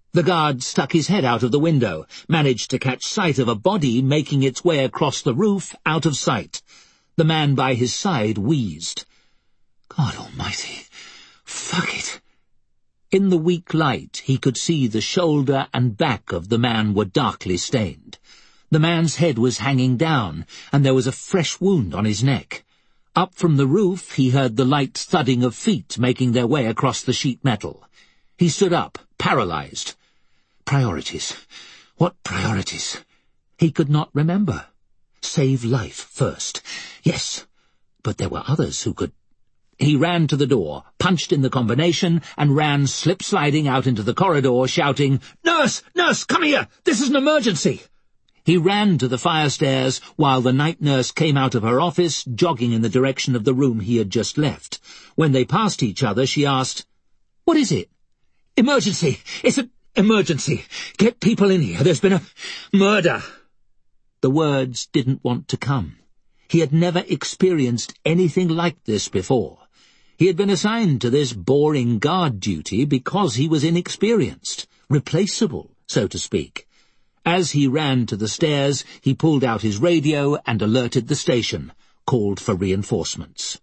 The guard stuck his head out of the window, managed to catch sight of a body making its way across the roof out of sight. The man by his side wheezed. God almighty, fuck it. In the weak light, he could see the shoulder and back of the man were darkly stained. The man's head was hanging down, and there was a fresh wound on his neck. Up from the roof, he heard the light thudding of feet making their way across the sheet metal. He stood up, paralyzed. Priorities. What priorities? He could not remember. Save life first. Yes, but there were others who could. He ran to the door, punched in the combination, and ran slip-sliding out into the corridor, shouting, "Nurse! Nurse, come here! This is an emergency!" He ran to the fire stairs while the night nurse came out of her office, jogging in the direction of the room he had just left. When they passed each other, she asked, "What is it?" "Emergency! It's an emergency! Get people in here! There's been a murder!" The words didn't want to come. He had never experienced anything like this before. He had been assigned to this boring guard duty because he was inexperienced, replaceable, so to speak. As he ran to the stairs, he pulled out his radio and alerted the station, called for reinforcements.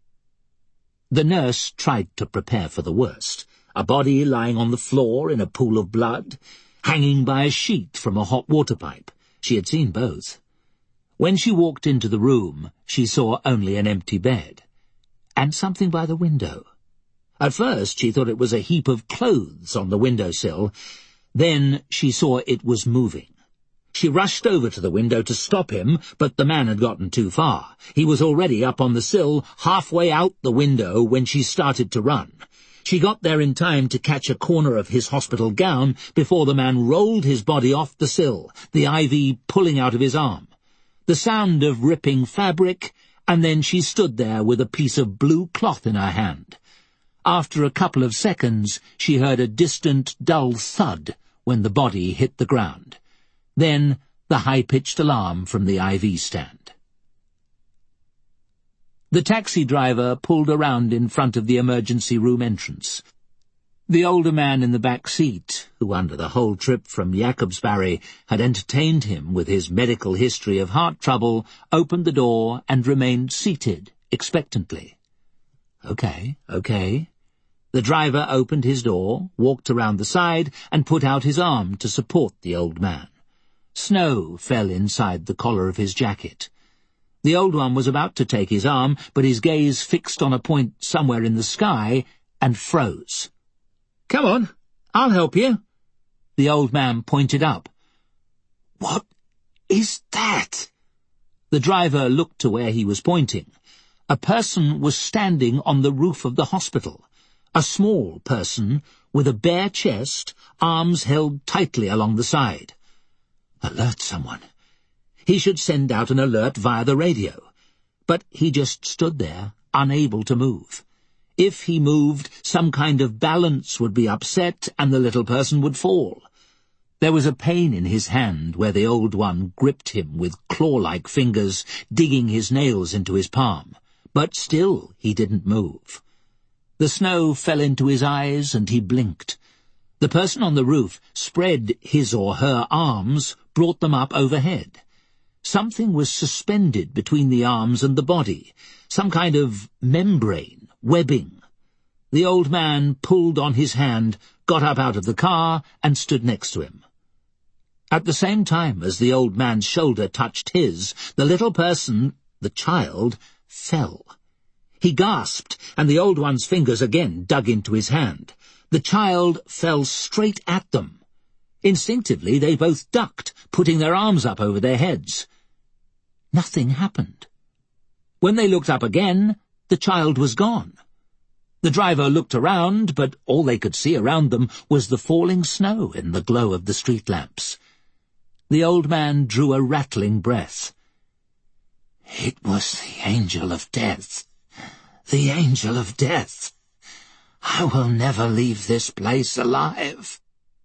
The nurse tried to prepare for the worst. A body lying on the floor in a pool of blood, hanging by a sheet from a hot water pipe. She had seen both. When she walked into the room, she saw only an empty bed, and something by the window. At first she thought it was a heap of clothes on the windowsill. Then she saw it was moving. She rushed over to the window to stop him, but the man had gotten too far. He was already up on the sill, halfway out the window, when she started to run. She got there in time to catch a corner of his hospital gown before the man rolled his body off the sill, the IV pulling out of his arm. The sound of ripping fabric, and then she stood there with a piece of blue cloth in her hand. After a couple of seconds, she heard a distant, dull thud when the body hit the ground. Then the high-pitched alarm from the IV stand. The taxi driver pulled around in front of the emergency room entrance. The older man in the back seat, who under the whole trip from Jakobsberg had entertained him with his medical history of heart trouble, opened the door and remained seated, expectantly. Okay. The driver opened his door, walked around the side, and put out his arm to support the old man. Snow fell inside the collar of his jacket. The old one was about to take his arm, but his gaze fixed on a point somewhere in the sky and froze. "Come on, I'll help you." The old man pointed up. "What is that?" The driver looked to where he was pointing. A person was standing on the roof of the hospital. A small person with a bare chest, arms held tightly along the side. Alert someone. He should send out an alert via the radio. But he just stood there, unable to move. If he moved, some kind of balance would be upset and the little person would fall. There was a pain in his hand where the old one gripped him with claw-like fingers, digging his nails into his palm. But still he didn't move. The snow fell into his eyes and he blinked. The person on the roof spread his or her arms, brought them up overhead. Something was suspended between the arms and the body, some kind of membrane, webbing. The old man pulled on his hand, got up out of the car, and stood next to him. At the same time as the old man's shoulder touched his, the little person, the child, fell. He gasped, and the old one's fingers again dug into his hand. The child fell straight at them. Instinctively they both ducked, putting their arms up over their heads. Nothing happened. When they looked up again, the child was gone. The driver looked around, but all they could see around them was the falling snow in the glow of the street lamps. The old man drew a rattling breath. It was the angel of death. The angel of death. I will never leave this place alive.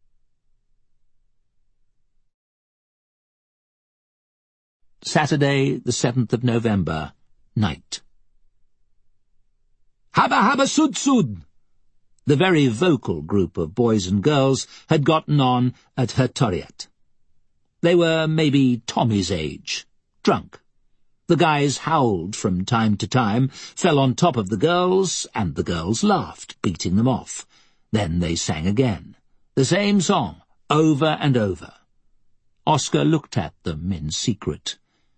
Saturday, the 7th of November, night. Habba habba sud sud! The very vocal group of boys and girls had gotten on at Hertoriet. They were maybe Tommy's age, drunk. The guys howled from time to time, fell on top of the girls, and the girls laughed, beating them off. Then they sang again, the same song, over and over. Oscar looked at them in secret.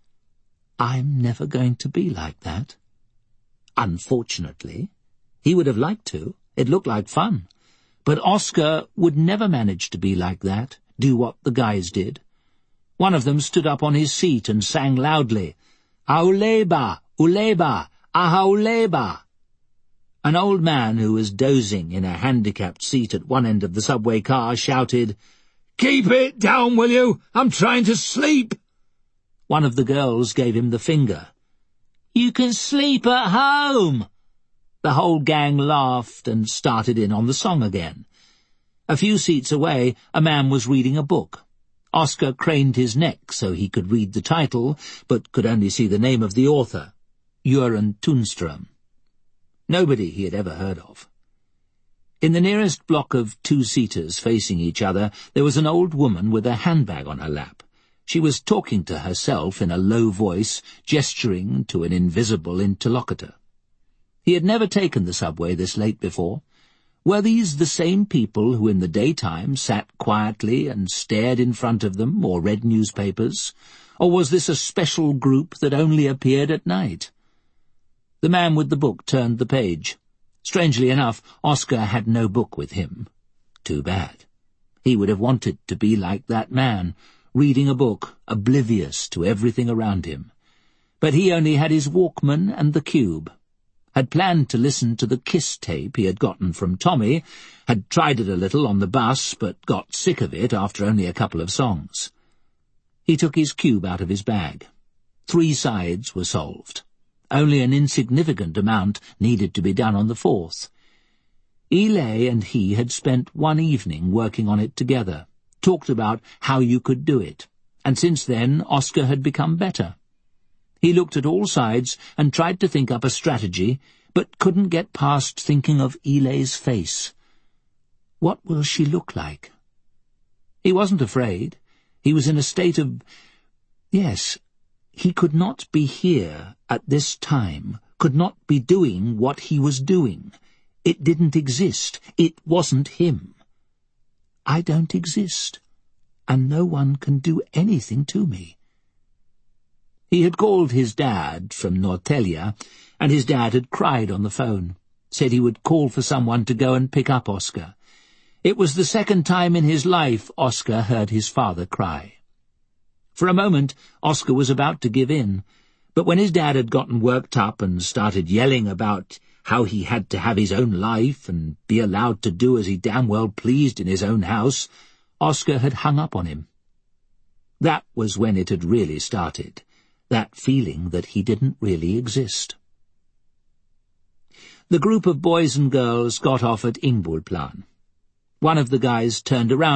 I'm never going to be like that. Unfortunately. He would have liked to. It looked like fun. But Oscar would never manage to be like that, do what the guys did. One of them stood up on his seat and sang loudly, Auleba, Uleba, Ahauleba. An old man who was dozing in a handicapped seat at one end of the subway car shouted, Keep it down, will you? I'm trying to sleep. One of the girls gave him the finger. You can sleep at home. The whole gang laughed and started in on the song again. A few seats away, a man was reading a book. Oscar craned his neck so he could read the title, but could only see the name of the author, Göran Tunström. Nobody he had ever heard of. In the nearest block of two-seaters facing each other, there was an old woman with a handbag on her lap. She was talking to herself in a low voice, gesturing to an invisible interlocutor. He had never taken the subway this late before. Were these the same people who in the daytime sat quietly and stared in front of them or read newspapers? Or was this a special group that only appeared at night? The man with the book turned the page. Strangely enough, Oscar had no book with him. Too bad. He would have wanted to be like that man, reading a book, oblivious to everything around him. But he only had his Walkman and the Cube. Had planned to listen to the Kiss tape he had gotten from Tommy, had tried it a little on the bus, but got sick of it after only a couple of songs. He took his Cube out of his bag. 3 sides were solved. Only an insignificant amount needed to be done on the 4th. Eli and he had spent one evening working on it together, talked about how you could do it, and since then Oscar had become better. He looked at all sides and tried to think up a strategy, but couldn't get past thinking of Eli's face. What will she look like? He wasn't afraid. He was in a state of... Yes, he could not be here at this time, could not be doing what he was doing. It didn't exist. It wasn't him. I don't exist, and no one can do anything to me. He had called his dad from Norrtälje, and his dad had cried on the phone, said he would call for someone to go and pick up Oscar. It was the second time in his life Oscar heard his father cry. For a moment, Oscar was about to give in, but when his dad had gotten worked up and started yelling about how he had to have his own life and be allowed to do as he damn well pleased in his own house, Oscar had hung up on him. That was when it had really started. That feeling that he didn't really exist. The group of boys and girls got off at Ingborplan. One of the guys turned around